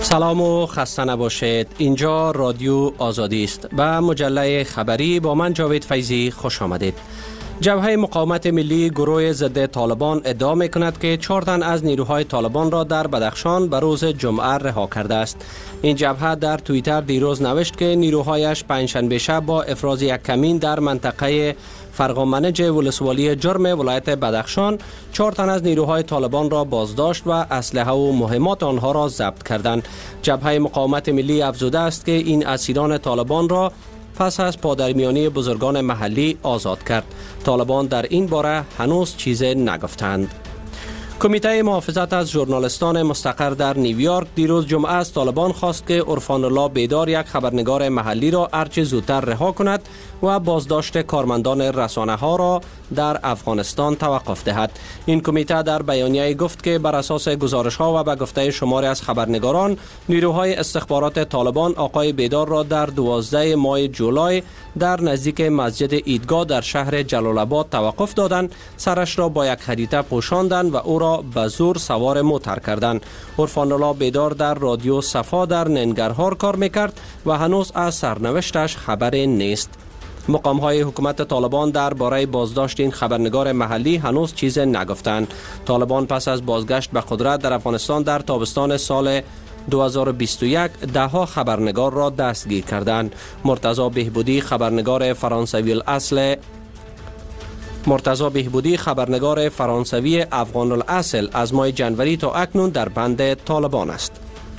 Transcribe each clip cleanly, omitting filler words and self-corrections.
سلام و خسته نباشید. اینجا رادیو آزادی است و مجله خبری با من جاوید فیضی خوش آمدید. جبهه مقاومت ملی گروه ضد طالبان ادعا می‌کند که 4 تن از نیروهای طالبان را در بدخشان به روز جمعه رها کرده است. این جبهه در توییتر دیروز نوشت که نیروهایش پنجشنبه شب با افراز یک کمین در منطقه فرقامنج ولسوالی جرم ولایت بدخشان 4 تن از نیروهای طالبان را بازداشت و اسلحه و مهمات آنها را ضبط کردند. جبهه مقاومت ملی افزوده است که این اسیران طالبان را پس از پادرمیانی بزرگان محلی آزاد کرد. طالبان در این باره هنوز چیزی نگفتند. کمیته محافظت از ژورنالیستان مستقر در نیویورک دیروز جمعه از طالبان خواست که عرفان الله بیدار یک خبرنگار محلی را هرچه زودتر رها کند و بازداشت کارمندان رسانه ها را در افغانستان توقف دهد. این کمیته در بیانیه گفت که بر اساس گزارش ها و به گفته شماری از خبرنگاران نیروهای استخبارات طالبان آقای بیدار را در 12 ماه جولای در نزدیک مسجد عیدگاه در شهر جلال آباد توقف دادند، سرش را با یک خریطه پوشاندند و او را به زور سوار موتر کردند. عرفان الله بیدار در رادیو صفا در ننگرهار کار میکرد و هنوز از سرنوشتش خبری نیست. مقام‌های حکومت طالبان درباره بازداشت این خبرنگار محلی هنوز چیز نگفتند. طالبان پس از بازگشت به قدرت در افغانستان در تابستان سال 2021 ده‌ها خبرنگار را دستگیر کردند. مرتضی بهبودی خبرنگار فرانسوی افغان الاصل از ماه جنوری تا اکنون در بند طالبان است.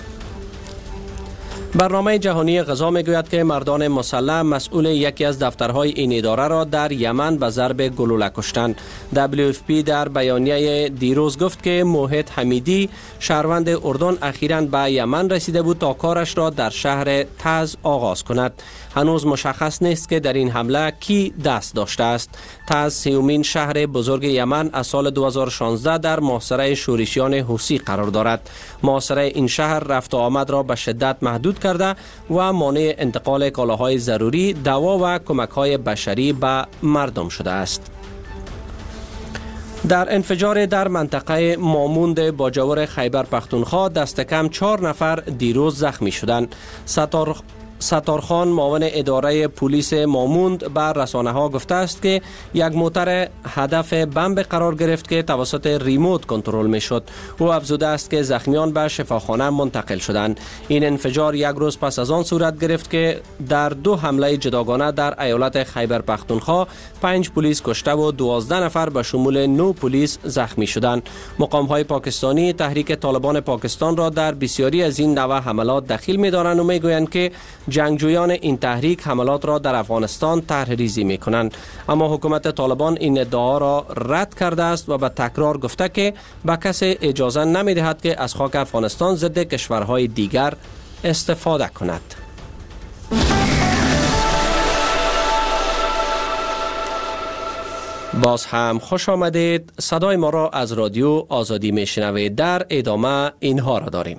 برنامه جهانی غذا میگوید که مردان مسلح مسئول یکی از دفترهای این اداره را در یمن به ضرب گلوله کشتند. WFP در بیانیه دیروز گفت که موحد حمیدی شهروند اردن اخیراً به یمن رسیده بود تا کارش را در شهر تعز آغاز کند. هنوز مشخص نیست که در این حمله کی دست داشته است. تعز سیومین شهر بزرگ یمن از سال 2016 در محاصره شورشیان حوثی قرار دارد. محاصره این شهر رفت و آمد را به شدت محدود کرده و مانع انتقال کالاهای ضروری، دوا و کمک‌های بشری به مردم شده است. در انفجار در منطقه ماموند باجور خیبر پختونخوا دست کم 4 نفر دیروز زخمی شدند. ستارخان معاون اداره پلیس ماموند بر رسانه ها گفته است که یک موتر هدف بمب قرار گرفت که توسط ریموت کنترل می شد. او افزوده است که زخمیان به شفاخانه منتقل شدند. این انفجار یک روز پس از آن صورت گرفت که در 2 حمله جداگانه در ایالت خیبر پختونخوا 5 پلیس کشته و 12 نفر به شمول 9 پلیس زخمی شدند. مقام های پاکستانی تحریک طالبان پاکستان را در بسیاری از این نوع حملات دخیل می دارند و می گویند که جنگجویان این تحریک حملات را در افغانستان طرح ریزی می کنند. اما حکومت طالبان این ادعا را رد کرده است و به تکرار گفته که به کسی اجازه نمی دهد که از خاک افغانستان ضد کشورهای دیگر استفاده کند. باز هم خوش آمدید. صدای ما را از رادیو آزادی می شنوید. در ادامه اینها را داریم.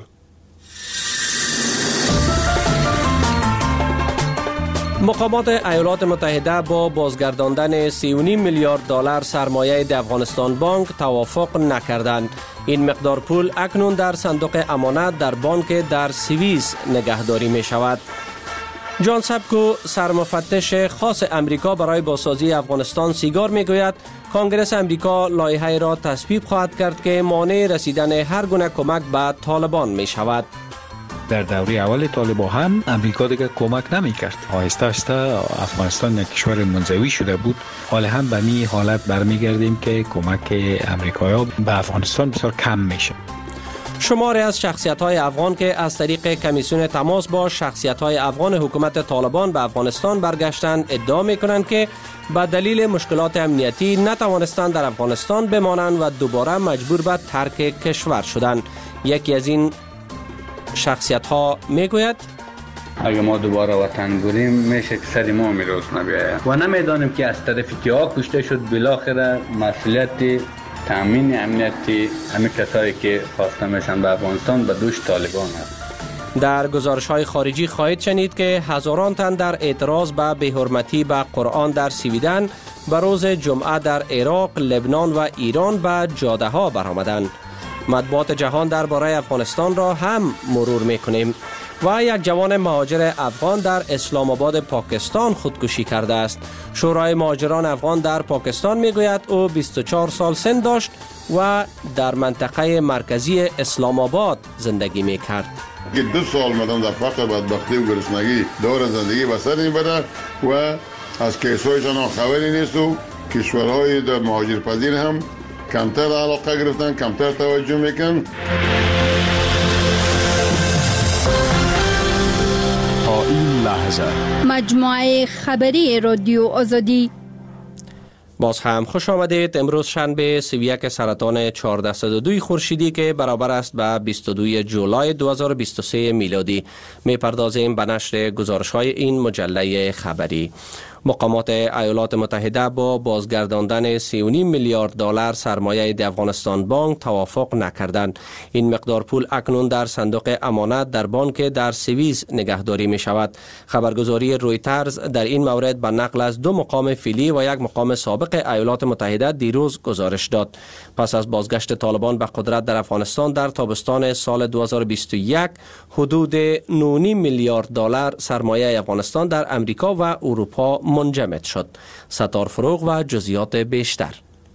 مقامات ایالات متحده با بازگرداندن 3.5 میلیارد دلار سرمایه د افغانستان بانک توافق نکردند. این مقدار پول اکنون در صندوق امانت در بانک در سوئیس نگهداری می شود. جان سبکو سرمفتش خاص امریکا برای بازسازی افغانستان سیگار می گوید کانگرس امریکا لایحه‌ای را تصویب خواهد کرد که مانع رسیدن هر گونه کمک به طالبان می شود. در دوره اول طالبان هم امریکا دیگه کمک نمی کرد. آهسته آهسته افغانستان یک کشور منزوی شده بود. حال هم به می حالت برمیگردیم که کمک امریکایی به افغانستان بسیار کم میشه. شماری از شخصیت‌های افغان که از طریق کمیسیون تماس با شخصیت‌های افغان حکومت طالبان به افغانستان برگشتند ادعا می‌کنند که به دلیل مشکلات امنیتی نتوانستند در افغانستان بمانند و دوباره مجبور به ترک کشور شدند. یکی از این شخصیت‌ها میگوید اگه ما دوباره وطن بریم میشه که سر ما میروز نبیاید و نمیدانیم که از طرف کیا کشته شد. بالاخره مسئولیت تامین امنیتی همه کسایی که خواسته میشن به افغانستان به دوش طالبان است. در گزارش‌های خارجی خواهید شنید که هزاران تن در اعتراض به بی‌حرمتی به قرآن در سویدن به روز جمعه در عراق، لبنان و ایران به جاده‌ها برآمدند. مطبوعات جهان درباره افغانستان را هم مرور می‌کنیم. و یک جوان مهاجر افغان در اسلام آباد پاکستان خودکشی کرده است. شورای مهاجران افغان در پاکستان میگوید او 24 سال سن داشت و در منطقه مرکزی اسلام آباد زندگی میکرد. 2 سال مدام در فقر بدبختی و گرسنگی دور زندگی بسر میبره و از کیسایشان خبری نیست و کشورهای در مهاجرپذیر هم کمتر علاقه گرفتن، کمتر توجه میکن. تا این لحظه مجموعه خبری رادیو آزادی. باز هم خوش آمدید. امروز شنبه 31 سرطان 1402 خورشیدی که برابر است به 22 جولای 2023 میلادی. میپردازیم به نشر گزارش های این مجله خبری. مقامات ایالات متحده با بازگرداندن 3.5 میلیارد دلار سرمایه د افغانستان بانک توافق نکردند. این مقدار پول اکنون در صندوق امانت در بانک در سوئیس نگهداری می شود. خبرگزاری رویترز در این مورد به نقل از 2 مقام فعلی و 1 مقام سابق ایالات متحده دیروز گزارش داد. پس از بازگشت طالبان به قدرت در افغانستان در تابستان سال 2021 حدود 9.5 میلیارد دلار سرمایه افغانستان در امریکا و اروپا منجمد شد. ستار فروغ و جزئیات بیشتر.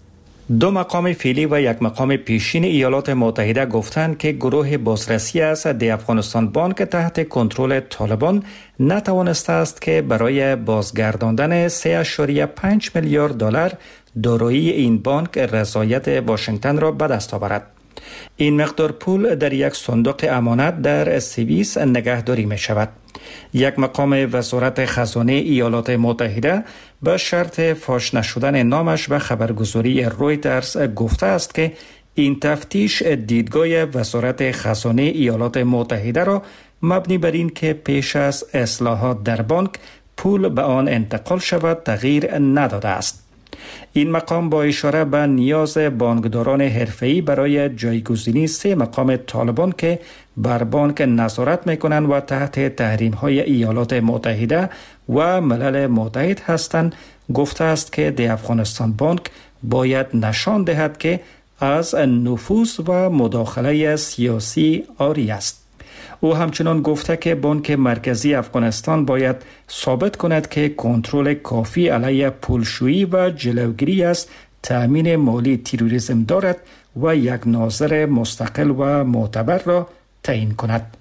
2 مقام فعلی و 1 مقام پیشین ایالات متحده گفتند که گروه بازرسی از د افغانستان بانک تحت کنترل طالبان نتوانسته است که برای بازگرداندن 3.5 میلیارد دلار دارایی این بانک رضایت واشنگتن را به دست آورد. این مقدار پول در یک صندوق امانت در سوئیس نگهداری می شود. 1 مقام وزارت خزانه ایالات متحده به شرط فاش نشدن نامش به خبرگزاری رویترز گفته است که این تفتیش دیدگاه وزارت خزانه ایالات متحده را مبنی بر این که پیش از اصلاحات در بانک پول به آن انتقال شود تغییر نداده است. این مقام با اشاره به نیاز بانکداران حرفه‌ای برای جایگزینی 3 مقام طالبان که بر بانک نظارت می‌کنند و تحت تحریم‌های ایالات متحده و ملل متحد هستند گفته است که د افغانستان بانک باید نشان دهد که از نفوذ و مداخله سیاسی عاری است. او همچنان گفته که بانک مرکزی افغانستان باید ثابت کند که کنترل کافی علیه پولشویی و جلوگیری از تأمین مالی تروریسم دارد و یک ناظر مستقل و معتبر را تعیین کند.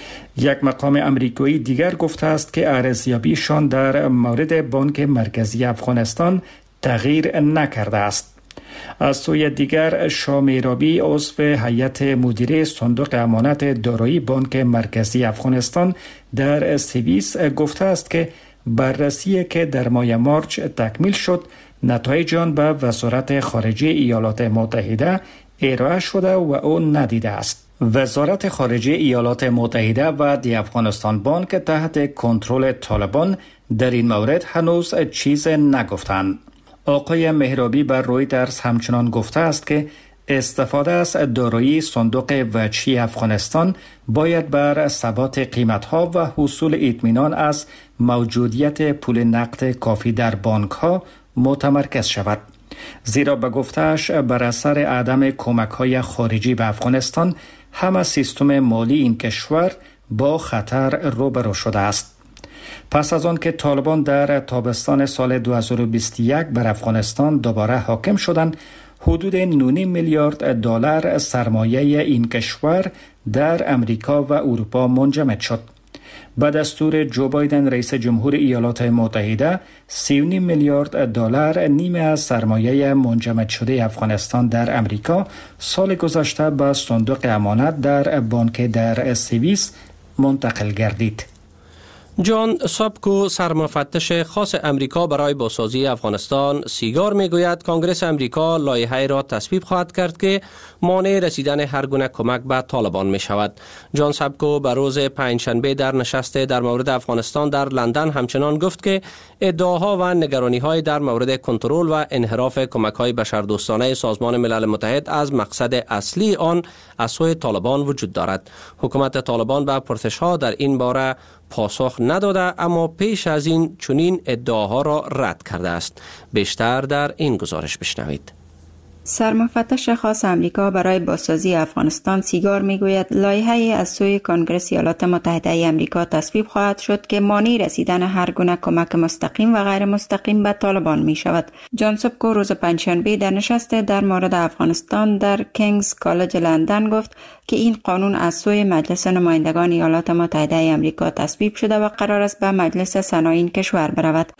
1 مقام امریکایی دیگر گفته است که ارزیابیشان در مورد بانک مرکزی افغانستان تغییر نکرده است. از سوی دیگر شامیرابی عضو هیئت مدیره صندوق امانت دارایی بانک مرکزی افغانستان در سوئیس گفته است که بررسی که در ماه مارچ تکمیل شد نتایج آن به وزارت خارجه ایالات متحده ارائه شده و او ندیده است. وزارت خارجه ایالات متحده و د افغانستان بانک تحت کنترل طالبان در این مورد هنوز چیز نگفتند. آقای مهرابی بر رویترز همچنان گفته است که استفاده از دارایی صندوق وجهی افغانستان باید بر ثبات قیمت‌ها و حصول اطمینان از موجودیت پول نقد کافی در بانک‌ها متمرکز شود. زیرا به گفته‌اش بر اثر عدم کمک‌های خارجی به افغانستان همه سیستم مالی این کشور با خطر روبرو شده است. پس از آن که طالبان در تابستان سال 2021 بر افغانستان دوباره حاکم شدند، حدود 9.5 میلیارد دلار سرمایه این کشور در امریکا و اروپا منجمد شد. به دستور جو بایدن رئیس جمهور ایالات متحده 3.5 میلیارد دلار نیمه از سرمایه منجمد شده افغانستان در امریکا سال گذشته به صندوق امانت در بانک در سوئیس منتقل گردید. جان سابکو سرمفتش خاص امریکا برای بازسازی افغانستان سیگار میگوید کنگره امریکا لایحه‌ای را تصویب خواهد کرد که مانع رسیدن هر گونه کمک به طالبان می شود. جان سابکو به روز پنجشنبه در نشست در مورد افغانستان در لندن همچنان گفت که ادعاها و نگرانی‌های در مورد کنترل و انحراف کمک‌های بشردوستانه سازمان ملل متحد از مقصد اصلی آن از سوی طالبان وجود دارد. حکومت طالبان به پرسش‌ها در این باره پاسخ نداده اما پیش از این چنین ادعاها را رد کرده است. بیشتر در این گزارش بشنوید. سرمفتش خاص امریکا برای بازسازی افغانستان سیگار میگوید لایحه‌ای از سوی کنگره ایالات متحده امریکا تصویب خواهد شد که مانع رسیدن هر گونه کمک مستقیم و غیر مستقیم به طالبان می شود. جان سوبکو روز پنجشنبه در نشست در مورد افغانستان در کینگز کالج لندن گفت که این قانون از سوی مجلس نمایندگان ایالات متحده امریکا تصویب شده و قرار است به مجلس سنا این کشور برود.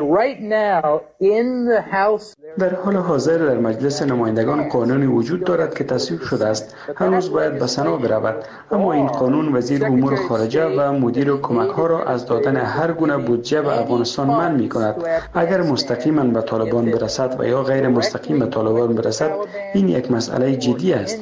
در حال حاضر در مجلس نمایندگان قانونی وجود دارد که تصویب شده است. هنوز باید به سنا برود، اما این قانون وزیر امور خارجه و مدیر کمک ها را از دادن هر گونه بودجه به افغانستان منع می کند. اگر مستقیما به طالبان برسد و یا غیر مستقیم به طالبان برسد، این یک مسئله جدی است.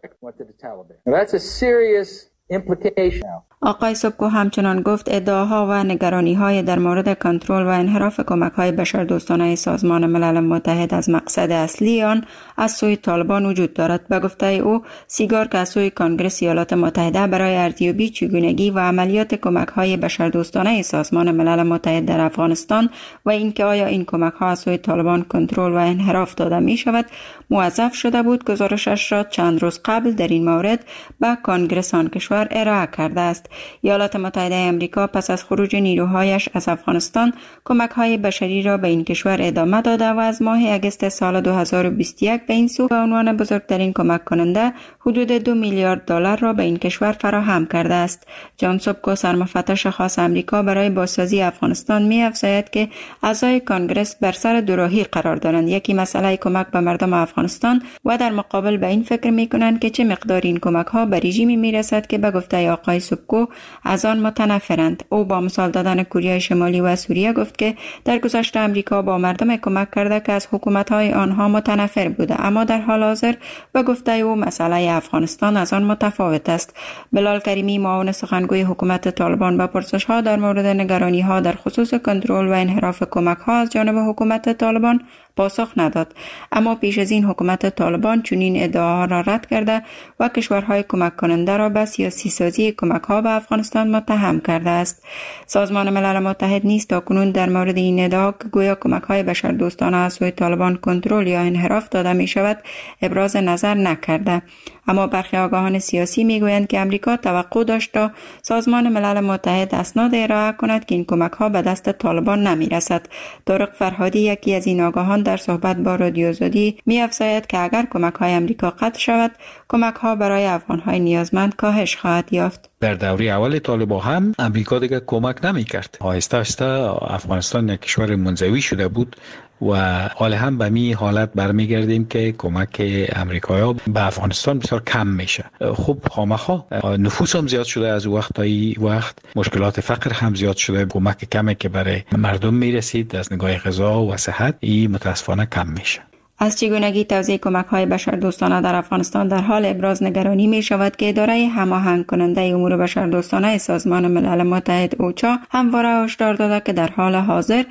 آقای سوبکو همچنان گفت ادعاها و نگرانی‌های در مورد کنترل و انحراف کمک‌های بشردوستانه سازمان ملل متحد از مقصد اصلی آن از سوی طالبان وجود دارد. به گفته او، سیگار که از سوی کنگره ایالات متحده برای ارزیابی چگونگی و عملیات کمک‌های بشردوستانه سازمان ملل متحد در افغانستان و اینکه آیا این کمک‌ها از سوی طالبان کنترل و انحراف داده می‌شود، موظف شده بود گزارشش را چند روز قبل در این مورد به کنگره آن کشور ارائه کرده است. ایالات متحده آمریکا پس از خروج نیروهایش از افغانستان کمک‌های بشری را به این کشور ادامه داده و از ماه اگست سال 2021 به این سو به عنوان بزرگترین کمک کننده حدود 2 میلیارد دلار را به این کشور فراهم کرده است. جان سوبکو سرمفتش خاص آمریکا برای بازسازی افغانستان می‌افزاید که اعضای کنگره بر سر دوراهی قرار دارند. یکی مسئله کمک به مردم افغانستان و در مقابل به این فکر می‌کنند که چه مقدار این کمک‌ها به رژیمی می‌رسد که به گفته آقای سوبکو از آن متنفرند. او با مثال دادن کره شمالی و سوریه گفت که در گذشته آمریکا با مردم کمک کرده که از حکومت‌های آنها متنفر بوده، اما در حال حاضر به گفته او مسئله افغانستان از آن متفاوت است. بلال کریمی معاون سخنگوی حکومت طالبان به پرسش‌ها در مورد نگرانی‌ها در خصوص کنترل و انحراف کمک‌ها از جانب حکومت طالبان پاسخ نداد، اما پیش از این حکومت طالبان چنین ادعاها را رد کرده و کشورهای کمک کننده را به سیاسی سازی کمک‌ها به افغانستان متهم کرده است. سازمان ملل متحد نیز تاکنون در مورد این ادعا که گویا کمک‌های بشردوستانه از سوی طالبان کنترل یا انحراف داده می‌شود ابراز نظر نکرده، اما برخی آگاهان سیاسی میگویند که امریکا توقع داشت تا سازمان ملل متحد اسناد ارائه کند که این کمک‌ها به دست طالبان نمی‌رسد. طارق فرهادی یکی از این آگاهان در صحبت با رادیو آزادی می‌افزاید که اگر کمک‌های امریکا قطع شود، کمک‌ها برای افغان‌های نیازمند کاهش خواهد یافت. در دوره اول طالبان هم امریکا دیگه کمک نمی‌کرد. آهسته آهسته افغانستان یک کشور منزوی شده بود و حال هم به می حالت برمیگردیم که کمک امریکایی‌ها به افغانستان بسیار کم میشه. خب خامخا نفوس هم زیاد شده، از وقت تا وقت مشکلات فقر هم زیاد شده، کمک کمی که برای مردم میرسید از نگاه غذا و صحت این متاسفانه کم میشه. از چگونگی توزیع کمک‌های بشردوستانه در افغانستان در حال ابراز نگرانی می شود که اداره هماهنگ کننده امور بشردوستانه سازمان ملل متحد اوچا همواره هشدار داده که در حال حاضر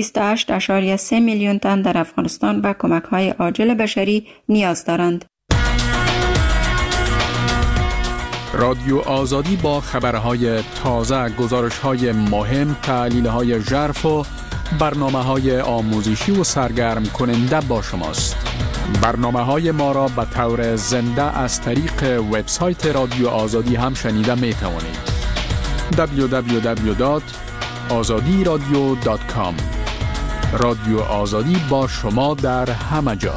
28.3 میلیون تن در افغانستان به کمک‌های عاجل بشری نیاز دارند. رادیو آزادی با خبرهای تازه، گزارش‌های مهم، تحلیل‌های ژرف و برنامه‌های آموزشی و سرگرم کننده با شماست. برنامه‌های ما را به طور زنده از طریق وبسایت رادیو آزادی هم شنیده می توانید. www.azadiradio.com. رادیو آزادی با شما در همه جا.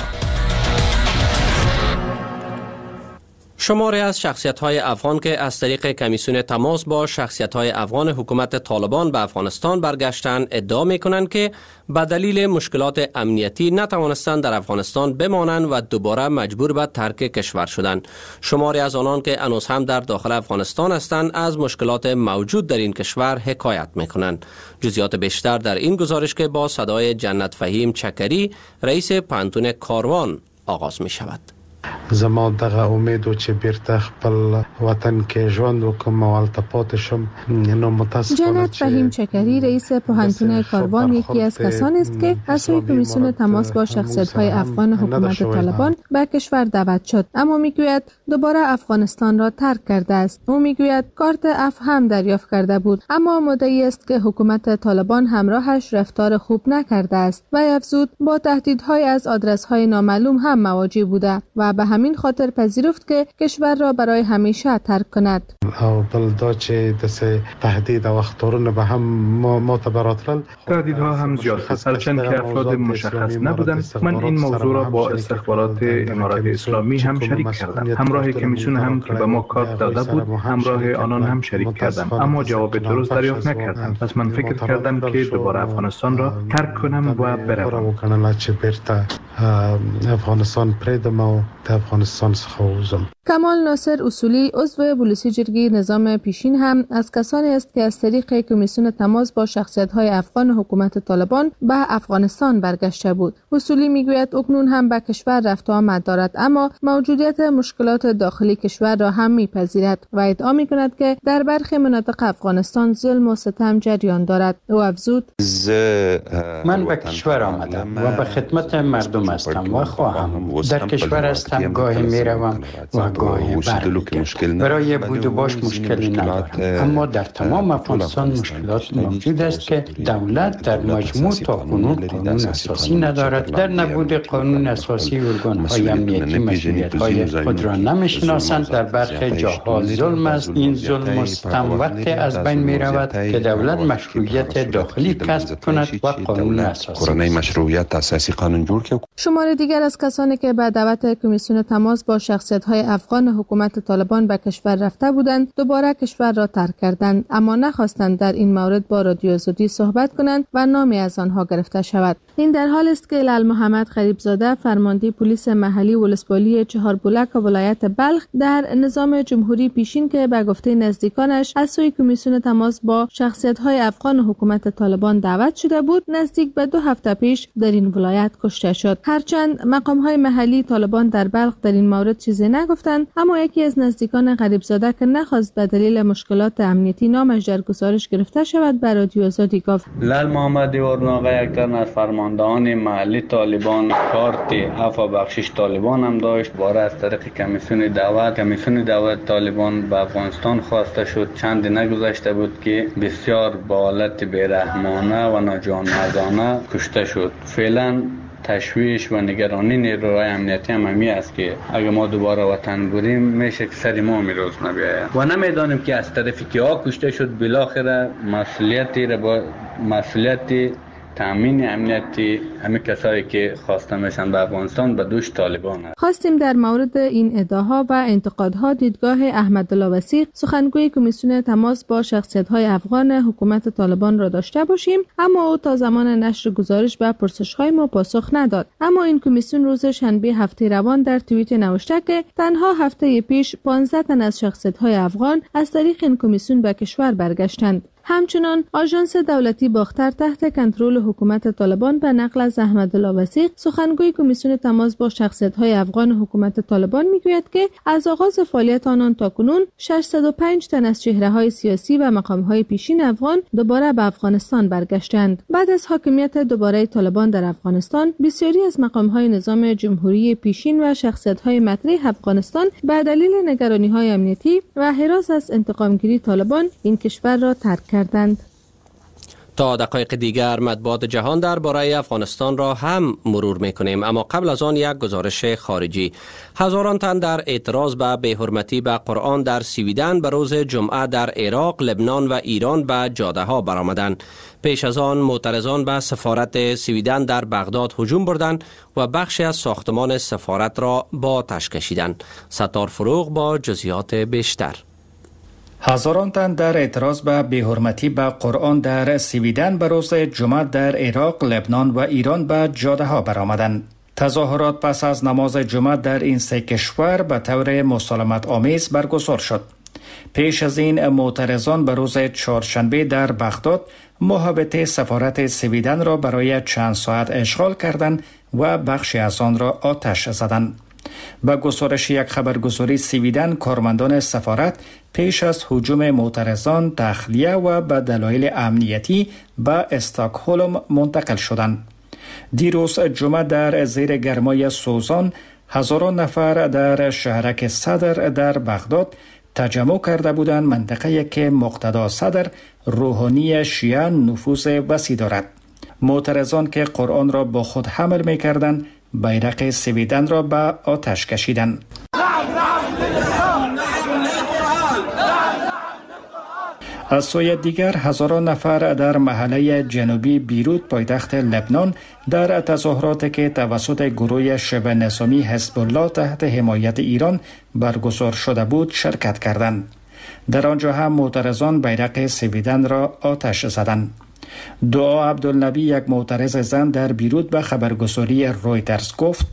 شماری از شخصیت‌های افغان که از طریق کمیسیون تماس با شخصیت‌های افغان حکومت طالبان به افغانستان برگشتند ادعا می‌کنند که به دلیل مشکلات امنیتی نتوانستند در افغانستان بمانند و دوباره مجبور به ترک کشور شدند. شماری از آنان که هنوز هم در داخل افغانستان هستند از مشکلات موجود در این کشور حکایت می‌کنند. جزئیات بیشتر در این گزارش که با صدای جنت فهیم چکری رئیس پانتون کاروان آغاز می‌شود. زما دغه امید و چې بیرته خپل وطن کې ژوند وکم او هلته پاتې شم. نو متاسفانه جنت فهیم چکری رئیس پوهنتون کاروان یکی از کسانی است که از سوی کمیسیون تماس با شخصیت‌های افغان حکومت طالبان به کشور دعوت شد، اما میگوید دوباره افغانستان را ترک کرده است. او میگوید کارت اف هم دریافت کرده بود، اما مدعی است که حکومت طالبان همراهش رفتار خوب نکرده است و افزود با تهدیدهای از آدرس‌های نامعلوم هم مواجه بوده و به همین خاطر پذیرفت که کشور را برای همیشه ترک کند. او بل دا چې د تهدید او اخطارونه به هم معتبراترل. تهدیدها هم زیاد است، هرچند که افراد مشخص نبودند. من این موضوع را با استخبارات امارات اسلامی هم شریک کردم. همراه کمیسیون هم که به ما کارت داده بود همراه آنان هم شریک کردم، اما جواب درست دریافت نکردم. پس من فکر کردم که دوباره افغانستان را ترک کنم و بروم. افغانستان پریدم و افغانستان څخه ووځم. کمال ناصر اصولی عضو بولسی جرگی نظام پیشین هم از کسانی است که از طریق کمیسیون تماس با شخصیت‌های افغان حکومت طالبان به افغانستان برگشته بود. اصولی میگوید اکنون هم به کشور رفت و آمد دارد، اما موجودیت مشکلات داخلی کشور را هم میپذیرد و ادعا میکند که در برخی مناطق افغانستان ظلم و ستم جریان دارد. او افزود: من به کشور آمدم و به خدمت مردم هستم و خواهم در کشور هستم. گاهی میروم و گاهی برمیگردم. برای بود و باش مشکلی ندارم، اما در تمام افغانستان مشکلات موجود است که دولت در مجموع تا کنون قانون اساسی ندارد. در نبود قانون اساسی ارگان‌های امنیتی مسئولیت‌های خود را نمی‌شناسند. در برخی جاها ظلم است. این ظلم و ستم وقتی از بین می‌رود که دولت مشروعیت داخلی کسب کند و قانون اساسی مشروعیت اساسی قانون جوړ کړي. شمار دیگر از کسانی که به دعوت کمیسیون تماس با شخصیت‌های افغان حکومت طالبان به کشور رفته بودند دوباره کشور را ترک کردند، اما نخواستند در این مورد با رادیو آزادی صحبت کنند و نامی از آنها گرفته شود. این در حال است که لال محمد غریبزاده فرمانده پلیس محلی ولسوالی چهاربلک ولایت بلخ در نظام جمهوری پیشین که به گفته نزدیکانش از سوی کمیسیون تماس با شخصیت‌های افغان حکومت طالبان دعوت شده بود، نزدیک به 2 هفته پیش در این ولایت کشته شد. هرچند مقام‌های محلی طالبان در بلخ در این مورد چیزی نگفتند، اما یکی از نزدیکان غریبزاده که نخواست به دلیل مشکلات امنیتی نامش در گزارش گرفته شود به رادیو آزادی گفت: لال محمد ورناغه یک تن از فرماندهان محلی طالبان کارت عفو بخشش طالبان هم داشت. باره از طریق کمیسیون دعوت طالبان به افغانستان خواسته شد. چند نگذشته بود که بسیار با حالت بیرحمانه و ناجانمردانه کشته شد. فعلا تشویش و نگرانی نیروهای امنیتی هم همی است که اگه ما دوباره وطن بریم میشه که سر ما میروز نبیاید و نمیدانیم که از طرف کیا کشته شد. بالاخره مسئولیت تامین امنیتی همه کسایی که خواسته میشن به افغانستان به دوش طالبان است. خواستیم در مورد این ادعاها و انتقادها دیدگاه احمدالله وثیق سخنگوی کمیسیون تماس با شخصیت‌های افغان حکومت طالبان را داشته باشیم، اما او تا زمان نشر گزارش به پرسش‌های ما پاسخ نداد. اما این کمیسیون روز شنبه هفته روان در توییت نوشته که تنها هفته پیش 15 تن از شخصیت‌های افغان از طریق این کمیسیون به کشور برگشتند. همچنان آژانس دولتی باختر تحت کنترل حکومت طالبان به نقل از احمدالله وثیق سخنگوی کمیسیون تماس با شخصیت‌های افغان حکومت طالبان میگوید که از آغاز فعالیت آنان تاکنون 605 تن از چهره‌های سیاسی و مقام‌های پیشین افغان دوباره به افغانستان برگشتند. بعد از حاکمیت دوباره طالبان در افغانستان، بسیاری از مقام‌های نظام جمهوری پیشین و شخصیت‌های مطرح افغانستان به دلیل نگرانی‌های امنیتی و هراس از انتقامگیری طالبان این کشور را ترک کردند. تا دقایق دیگر مطبوعات جهان درباره افغانستان را هم مرور می‌کنیم، اما قبل از آن یک گزارش خارجی. هزاران تن در اعتراض به بی‌حرمتی به قرآن در سویدن به روز جمعه در عراق، لبنان و ایران به جاده‌ها برآمدند. پیش از آن معترضان به سفارت سویدن در بغداد هجوم بردند و بخشی از ساختمان سفارت را با آتش کشیدند. ستار فروغ با جزئیات بیشتر. هزاران تن در اعتراض به بی‌حرمتی به قرآن در سویدن به روز جمعه در عراق، لبنان و ایران به جاده‌ها برآمدند. تظاهرات پس از نماز جمعه در این سه کشور به طور مسالمت آمیز برگزار شد. پیش از این معترضان به روز چهارشنبه در بغداد محوطه سفارت سویدن را برای چند ساعت اشغال کردند و بخشی از آن را آتش زدند. با گزارش یک خبرگزاری سویدن، کارمندان سفارت پیش از هجوم معترضان تخلیه و به دلایل امنیتی به استکهلم منتقل شدند. دیروز جمعه در زیر گرمای سوزان هزاران نفر در شهرک صدر در بغداد تجمع کرده بودند، منطقه‌ای که مقتدا صدر روحانی شیعه نفوذ وسیع دارد. معترضان که قرآن را با خود حمل می‌کردند، بیرق سویدن را به آتش کشیدند. از سوی دیگر هزاران نفر در محله جنوبی بیروت پایتخت لبنان در تظاهراتی که توسط گروه شبه نظامی حزب الله تحت حمایت ایران برگزار شده بود شرکت کردند. در آنجا هم معترضان بیرق سویدن را آتش زدند. دعا عبدالنبی، یک معترض زن در بیروت، به خبرگزاری رویترز گفت: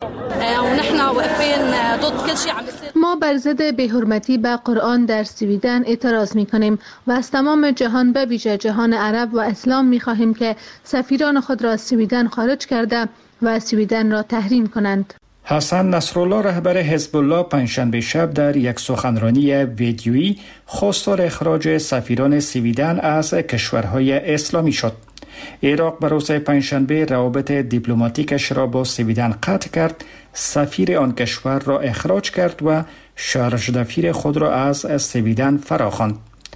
ما بر ضد بی‌حرمتی به قرآن در سویدن اعتراض می‌کنیم و از تمام جهان به ویژه جهان عرب و اسلام می‌خواهیم که سفیران خود را از سویدن خارج کرده و سویدن را تحریم کنند. حسن نصرالله، رهبر حزب الله، پنجشنبه شب در یک سخنرانی ویدیویی خواستار اخراج سفیران سویدن از کشورهای اسلامی شد. عراق به روز پنجشنبه روابط دیپلماتیکش را با سویدن قطع کرد، سفیر آن کشور را اخراج کرد و شارژ دفیر خود را از سویدن فراخواند.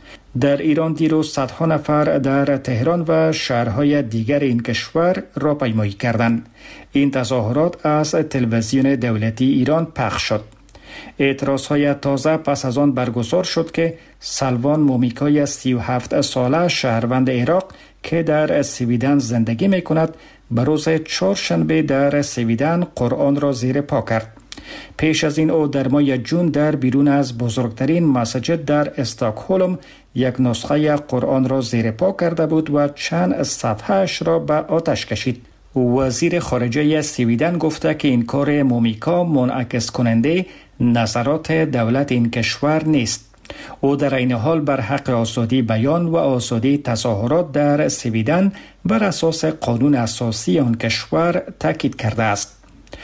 در ایران دیروز صدها نفر در تهران و شهرهای دیگر این کشور راهپیمایی کردند. این تظاهرات از تلویزیون دولتی ایران پخش شد. اعتراضهای تازه پس از آن برگزار شد که سلوان مومیکای 37 ساله شهروند عراق که در سویدن زندگی می کند به روز چهارشنبه در سویدن قرآن را زیر پا کرد. پیش از این او در ماه جون در بیرون از بزرگترین مسجد در استکهلم یک نسخه قرآن را زیر پا کرده بود و چند صفحه‌اش را به آتش کشید. وزیر خارجه سویدن گفته که این کار مومیکا منعکس کننده نظرات دولت این کشور نیست. او در این حال بر حق آزادی بیان و آزادی تظاهرات در سویدن بر اساس قانون اساسی آن کشور تاکید کرده است.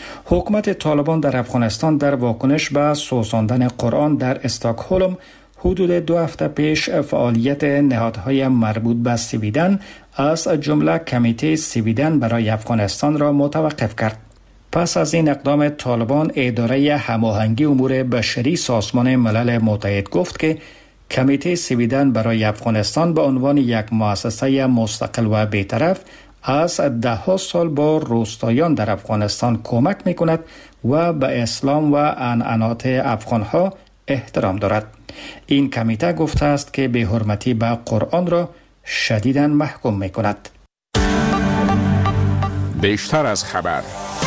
حکومت طالبان در افغانستان در واکنش به سوزاندن قرآن در استکهلم حدود 2 هفته پیش فعالیت نهادهای مربوط به سویدن از جمله کمیته سویدن برای افغانستان را متوقف کرد. پس از این اقدام طالبان، اداره هماهنگی امور بشری سازمان ملل متحد گفت که کمیته سویدن برای افغانستان به عنوان یک مؤسسه مستقل و بی‌طرف از 10 سال با روستاییان در افغانستان کمک می‌کند و به اسلام و عنعنات افغان‌ها احترام دارد. این کمیته گفته است که بی‌حرمتی به قرآن را شدیداً محکوم می‌کند. بیشتر از خبر.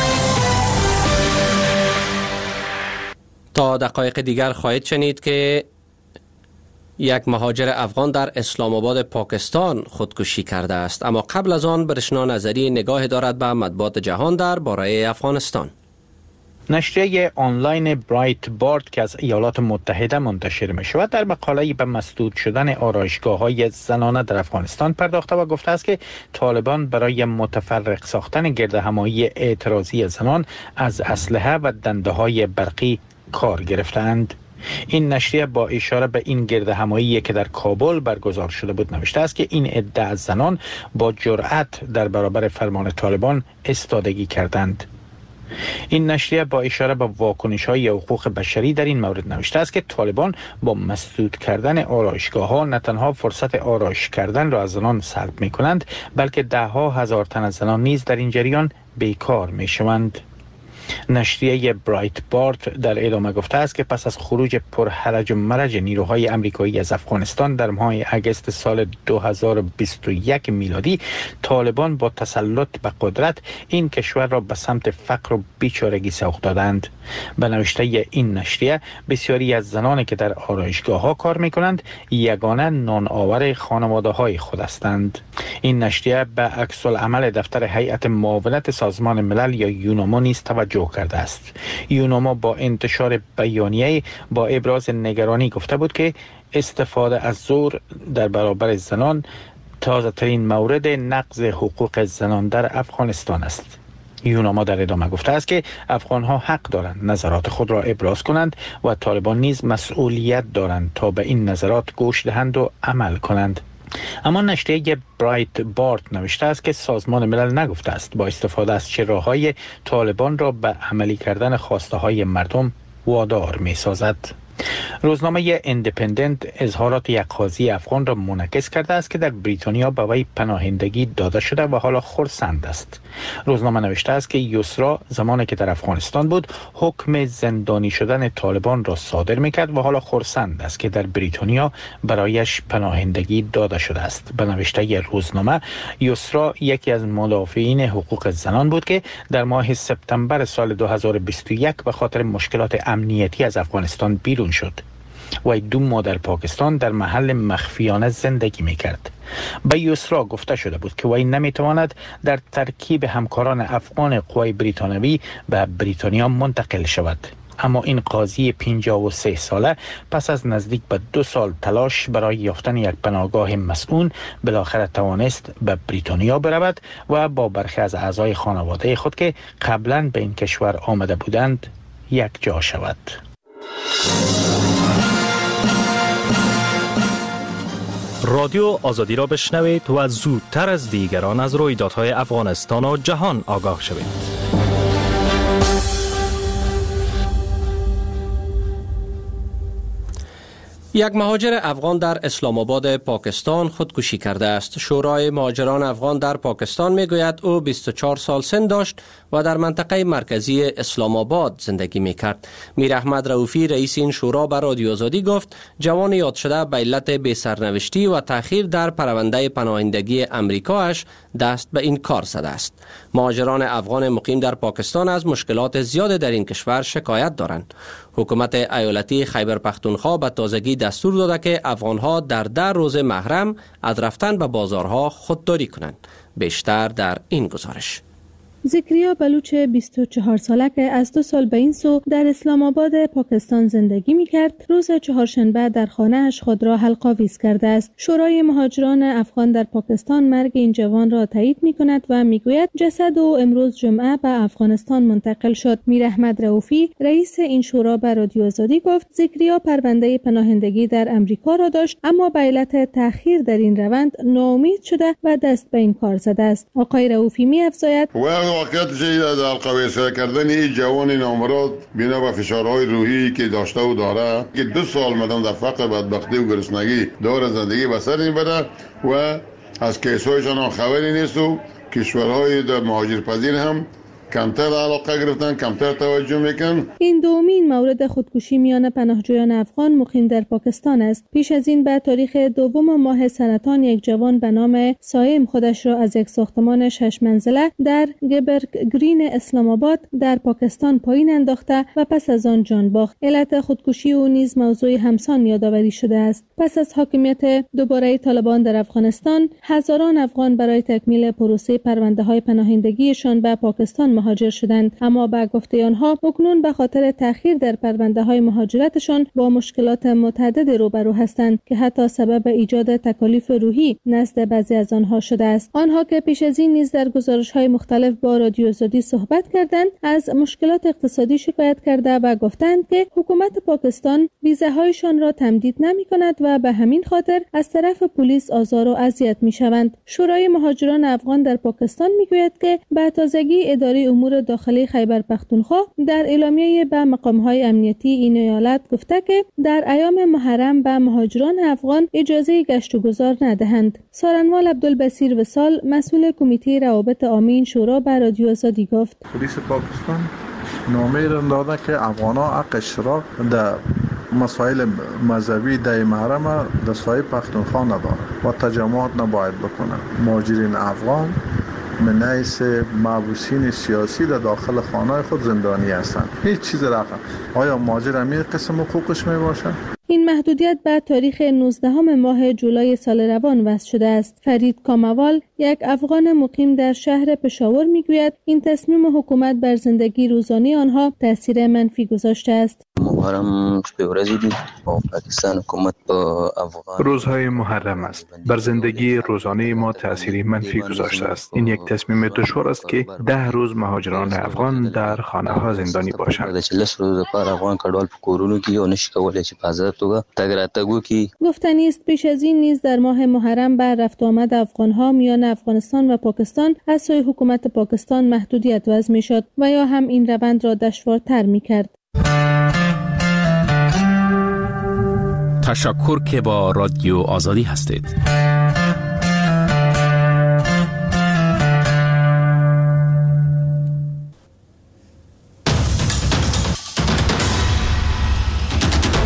تا دقایق دیگر خواهید شنید که یک مهاجر افغان در اسلام آباد پاکستان خودکشی کرده است. اما قبل از آن برشنا نظری نگاه دارد به مطبوعات جهان در باره افغانستان. نشریه آنلاین برایت بارد که از ایالات متحده منتشر می شود در مقاله‌ای به مسدود شدن آرایشگاه‌های زنانه در افغانستان پرداخته و گفته است که طالبان برای متفرق ساختن گردهمایی اعتراضی زنان از اسلحه و دنده‌های برقی کار گرفتند. این نشریه با اشاره به این گردهمایی که در کابل برگزار شده بود نوشته است که این عده از زنان با جرأت در برابر فرمان طالبان ایستادگی کردند. این نشریه با اشاره به واکنش‌های حقوق بشری در این مورد نوشته است که طالبان با مسدود کردن آرایشگاه‌ها نه تنها فرصت آرایش کردن را از زنان سلب می‌کنند، بلکه ده‌ها هزار تن از زنان نیز در این جریان بیکار می‌شوند. نشریه برایت بارد در ادامه گفته است که پس از خروج پرحرج و مرج نیروهای آمریکایی از افغانستان در ماه اگست سال 2021 میلادی، طالبان با تسلط به قدرت این کشور را به سمت فقر و بیچارگی سوق دادند. به نوشته این نشریه، بسیاری از زنانی که در آرایشگاه‌ها کار می‌کنند یگانه نان آور خانواده‌های خود هستند. این نشریه به عکس العمل دفتر هیئت معاونت سازمان ملل یا یوناما نیز توجه کرده است. یوناما با انتشار بیانیه با ابراز نگرانی گفته بود که استفاده از زور در برابر زنان تازه ترین مورد نقض حقوق زنان در افغانستان است. یوناما در ادامه گفته است که افغان‌ها حق دارند نظرات خود را ابراز کنند و طالبان نیز مسئولیت دارند تا به این نظرات گوش دهند و عمل کنند. اما نشریه برایت بارد نوشته است که سازمان ملل نگفته است با استفاده از چه راه‌های طالبان را به عملی کردن خواسته‌های مردم وادار می‌سازد. روزنامه ایندیپندنت اظهارات یک قاضی افغان را منعکس کرده است که در بریتانیا به وی پناهندگی داده شده و حالا خرسند است. روزنامه نوشته است که یسرا زمانی که در افغانستان بود حکم زندانی شدن طالبان را صادر میکرد و حالا خرسند است که در بریتانیا برایش پناهندگی داده شده است. به نوشته روزنامه، یسرا یکی از مدافعین حقوق زنان بود که در ماه سپتامبر سال 2021 به خاطر مشکلات امنیتی از افغانستان بیرون شد. وی 2 ماه در پاکستان در محل مخفیانه زندگی میکرد. به یسرا گفته شده بود که وی نمیتواند در ترکیب همکاران افغان قوای بریتانوی به بریتانیا منتقل شود. اما این قاضی 53 ساله پس از نزدیک به 2 سال تلاش برای یافتن یک پناهگاه مسئول بالاخره توانست به بریتانیا برود و با برخی از اعضای خانواده خود که قبلا به این کشور آمده بودند یک جا شود. رادیو آزادی را بشنوید و زودتر از دیگران از رویدادهای افغانستان و جهان آگاه شوید. یک مهاجر افغان در اسلام آباد پاکستان خودکشی کرده است. شورای مهاجران افغان در پاکستان میگوید او 24 سال سن داشت و در منطقه مرکزی اسلام آباد زندگی میکرد. میر احمد رؤوفی رئیس این شورا به رادیو آزادی گفت جوان یاد شده به علت بی سرنوشتی و تأخیر در پرونده پناهندگی امریکایش دست به این کار زده است. مهاجران افغان مقیم در پاکستان از مشکلات زیاد در این کشور شکایت دارند. حکومت ایالتی خیبر پختونخوا به تازگی دستور داده که افغانها در 10 روز محرم از رفتن به بازارها خودداری کنند. بیشتر در این گزارش. ذکریا بلوچ 24 ساله که از 2 سال به این سو در اسلام آباد پاکستان زندگی می کرد، روز چهارشنبه در خانه اش خود را حلق‌آویز کرده است. شورای مهاجران افغان در پاکستان مرگ این جوان را تایید می کند و می گوید جسد او امروز جمعه به افغانستان منتقل شد. میر احمد رؤوفی رئیس این شورا به رادیو آزادی گفت ذکریا پرونده پناهندگی در امریکا را داشت، اما به علت تأخیر در این روند ناامید شده و دست به این کار زده است. آقای رؤوفی می افزاید واقعیت در حلق‌آویز کردن این جوان نامراد بنا به فشارهای روحی که داشته و داره که 2 سال مدام در فقر بدبختی و گرسنگی دور زندگی به سر میبره و از کیسایشان خبری نیست و کشورهای در مهاجرپذیر هم کمتر علاقه گرفتن، کمتر توجه میکن. این دومین مورد خودکشی میان پناهجویان افغان مقیم در پاکستان است. پیش از این به تاریخ 2 ماه سرطان یک جوان به نام سایم خودش را از یک ساختمان 6 منزله در گبرگ گرین اسلام آباد در پاکستان پایین انداخته و پس از آن جان باخت. علت خودکشی او نیز موضوع همسان یادآوری شده است. پس از حاکمیت دوباره طالبان در افغانستان، هزاران افغان برای تکمیل پروسه پرونده‌های پناهندگیشان به پاکستان مهاجر شدند، اما به گفته آنها اکنون به خاطر تأخیر در پرونده‌های مهاجرتشان با مشکلات متعدد روبرو هستند که حتی سبب ایجاد تکالیف روحی نزد بعضی از آنها شده است. آنها که پیش از این نیز در گزارش‌های مختلف با رادیو آزادی صحبت کردند، از مشکلات اقتصادی شکایت کرده و گفتند که حکومت پاکستان ویزاهایشان را تمدید نمی‌کند و به همین خاطر از طرف پلیس آزار و اذیت می‌شوند. شورای مهاجران افغان در پاکستان می‌گوید که به تازگی اداره امور داخلی خیبر پختونخوا در اعلامیه به مقام‌های امنیتی این ایالت گفته که در ایام محرم به مهاجران افغان اجازه گشت و گذار ندهند. سارنوال عبدالبصیر وصال مسئول کمیته روابط عامه شورا به رادیو آزادی گفت: پلیس پاکستان نامه را داده که افغان‌ها حق اشتراک در مسائل مذهبی در محرم در سایه پختونخوا ندارند و تجمعات نباید بکنند. مهاجرین افغان من حیث محبوسین سیاسی در داخل خانه خود زندانی هستند. هیچ چیز رقم. آیا مهاجر همین قسم حقوقش می باشد؟ این محدودیت به تاریخ 19 ماه جولای سال روان وضع شده است. فرید کاموال، یک افغان مقیم در شهر پشاور میگوید این تصمیم حکومت بر زندگی روزانه آنها تاثیر منفی گذاشته است. محرم شپه ورځې دي او پاکستان حکومت په افغان روزهای محرم است. بر زندگی روزانه ما تأثیری منفی گذاشته است. این یک تصمیم دشوار است که 10 روز مهاجران افغان در خانه ها زندانی باشند. افغان کډوال په کورونو کې او نشي کولای چې په آزاد توګه تګ راتګ وکړي. گفتنی است پیش از این نیز در ماه محرم بر رفت و آمد افغان‌ها میان افغانستان و پاکستان از سوی حکومت پاکستان محدودیت وضع می‌شد و یا هم این روند را دشوارتر می‌کرد. تشکر که با رادیو آزادی هستید.